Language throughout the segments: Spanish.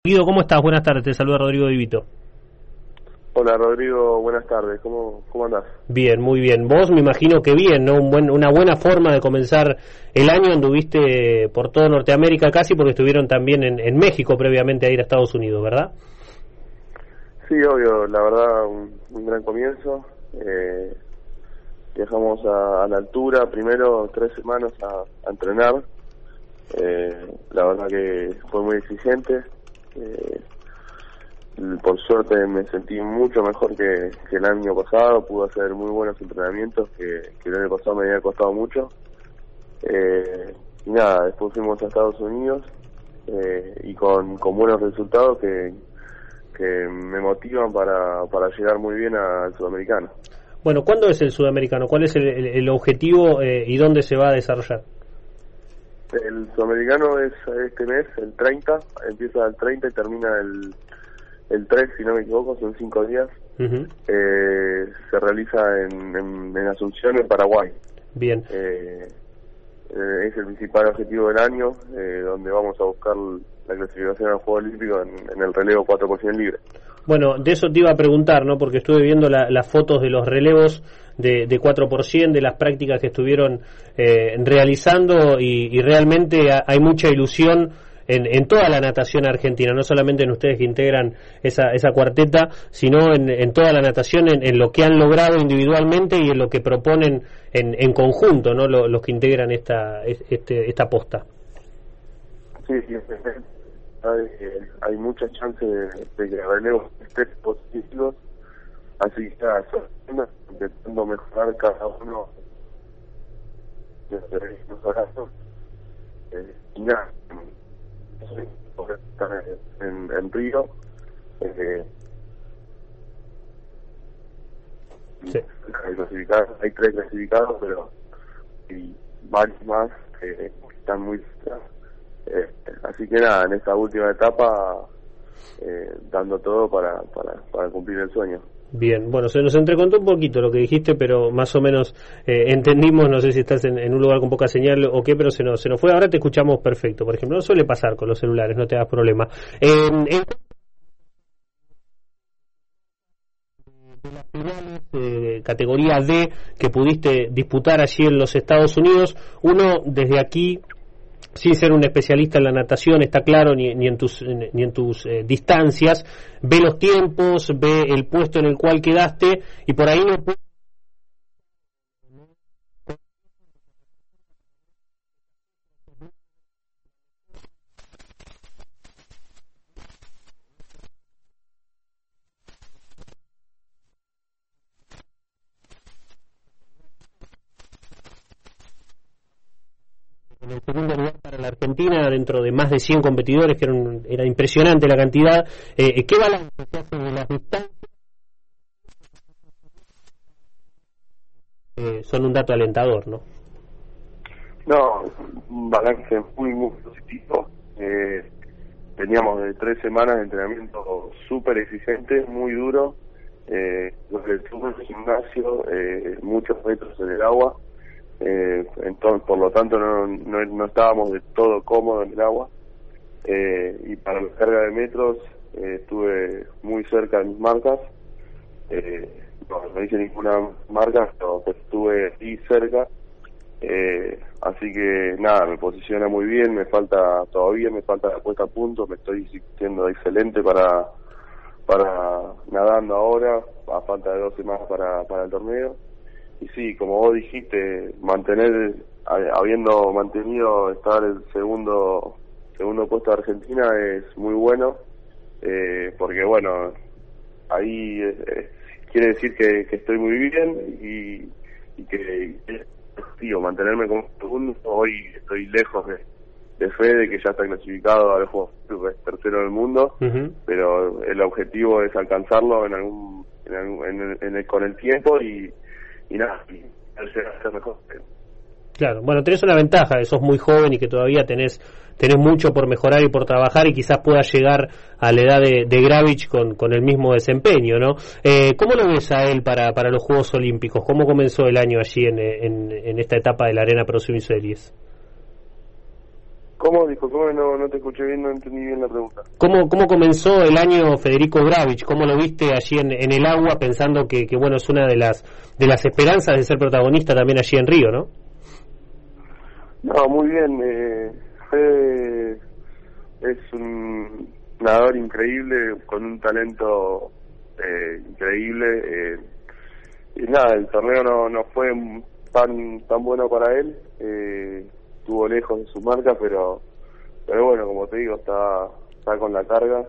Guido, ¿cómo estás? Buenas tardes, te saluda Rodrigo Di Vito. Hola Rodrigo, buenas tardes, ¿cómo andás? Bien, muy bien. Vos me imagino que bien, ¿no? Una buena forma de comenzar el año. Anduviste por toda Norteamérica casi, porque estuvieron también en México previamente a ir a Estados Unidos, ¿verdad? Sí, obvio, la verdad un gran comienzo. Viajamos a la altura, primero 3 semanas a entrenar. La verdad que fue muy exigente. Por suerte me sentí mucho mejor que el año pasado, pude hacer muy buenos entrenamientos que el año pasado me había costado mucho. Y nada, después fuimos a Estados Unidos y con buenos resultados que me motivan para llegar muy bien al sudamericano. Bueno, ¿cuándo es el sudamericano? ¿Cuál es el objetivo y dónde se va a desarrollar? El sudamericano es este mes, el 30, empieza el 30 y termina el 3, si no me equivoco, son 5 días. Uh-huh. Se realiza en Asunción, en Paraguay. Bien. Es el principal objetivo del año, donde vamos a buscar la clasificación al Juego Olímpico en el relevo 4% libre. Bueno, de eso te iba a preguntar, ¿no? Porque estuve viendo las fotos de los relevos de 4%, de las prácticas que estuvieron realizando y realmente hay mucha ilusión en toda la natación argentina, no solamente en ustedes que integran esa cuarteta, sino en toda la natación, en lo que han logrado individualmente y en lo que proponen en conjunto, ¿no? Los que integran esta posta. Sí, hay muchas chances de que relevos estén positivos, así que intentando mejorar cada uno de los brazos y nada, en Río. Sí. Hay 3 clasificados, pero hay varios más que están muy cerca. Así que nada, en esta última etapa dando todo para cumplir el sueño. Bien, bueno, se nos entrecontó un poquito lo que dijiste, pero más o menos entendimos. No sé si estás en un lugar con poca señal o qué, pero se nos fue. Ahora te escuchamos perfecto, por ejemplo. No suele pasar con los celulares, no te das problema. De las finales categoría D que pudiste disputar allí en los Estados Unidos, uno desde aquí, sin ser un especialista en la natación, está claro, ni en tus distancias, ve los tiempos, ve el puesto en el cual quedaste y por ahí no puede. En el segundo lugar para la Argentina, dentro de más de 100 competidores, que era impresionante la cantidad. ¿Qué balance se hace de las distancias? Son un dato alentador, ¿no? No, un balance muy positivo. Teníamos de 3 semanas de entrenamiento súper exigente, muy duro. Donde estuve en el gimnasio, muchos metros en el agua. Entonces, por lo tanto no estábamos de todo cómodos en el agua, y para la carga de metros estuve muy cerca de mis marcas. No hice ninguna marca, pero estuve ahí cerca, así que nada, me posiciona muy bien. Me falta la puesta a punto, me estoy sintiendo excelente para nadando ahora, a falta de 2 semanas para el torneo. Y sí, como vos dijiste, habiendo mantenido estar el segundo puesto de Argentina es muy bueno, porque bueno, ahí quiere decir que estoy muy bien y que mantenerme como segundo. Hoy estoy lejos de Fede, que ya está clasificado a los Juegos, es tercero del mundo. Uh-huh. Pero el objetivo es alcanzarlo con el tiempo y nada, y ser mejor. Claro, bueno, tenés una ventaja, sos muy joven y que todavía tenés mucho por mejorar y por trabajar, y quizás puedas llegar a la edad de Gravich con el mismo desempeño, ¿no? ¿Cómo lo ves a él para los Juegos Olímpicos? ¿Cómo comenzó el año allí en esta etapa de la Arena Pro Swim Series? ¿Cómo? Disculpame, no te escuché bien, no entendí bien la pregunta. ¿Cómo comenzó el año Federico Gravich? ¿Cómo lo viste allí en el agua, pensando que bueno, es una de las esperanzas de ser protagonista también allí en Río, ¿no? No, muy bien. Fede es un nadador increíble, con un talento increíble. Y nada, el torneo no fue tan bueno para él. Estuvo lejos de su marca, pero bueno, como te digo, está con la carga.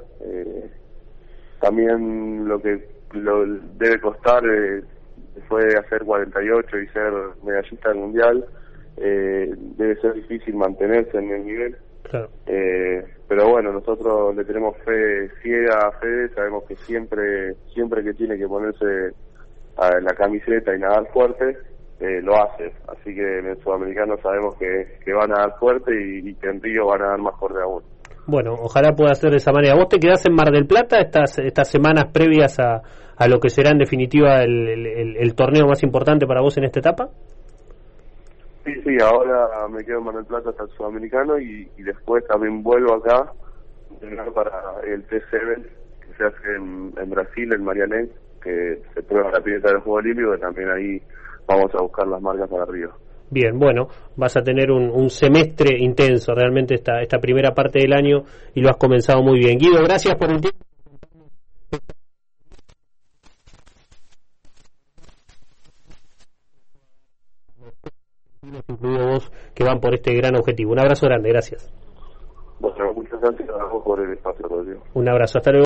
También lo debe costar fue hacer 48 y ser medallista del mundial. Debe ser difícil mantenerse en el nivel. Claro. Pero bueno, nosotros le tenemos fe ciega a Fede. Sabemos que siempre que tiene que ponerse la camiseta y nadar fuerte, lo hace. Así que en el sudamericano sabemos que va a nadar fuerte y que en Río va a nadar más fuerte aún. Bueno, ojalá pueda ser de esa manera. ¿Vos te quedás en Mar del Plata estas semanas previas a lo que será en definitiva el torneo más importante para vos en esta etapa? Sí, ahora me quedo en Mar del Plata hasta el sudamericano y después también vuelvo acá a entrenar para el T7 que se hace en Brasil, en Marianés, que se prueba la pileta del Juego Olímpico, y también ahí vamos a buscar las marcas para Río. Bien, bueno, vas a tener un semestre intenso realmente esta primera parte del año y lo has comenzado muy bien. Guido, gracias por el tiempo. Incluido vos, que van por este gran objetivo. Un abrazo grande, gracias. Bueno, muchas gracias a vos por el espacio, Rodrigo. Un abrazo, hasta luego.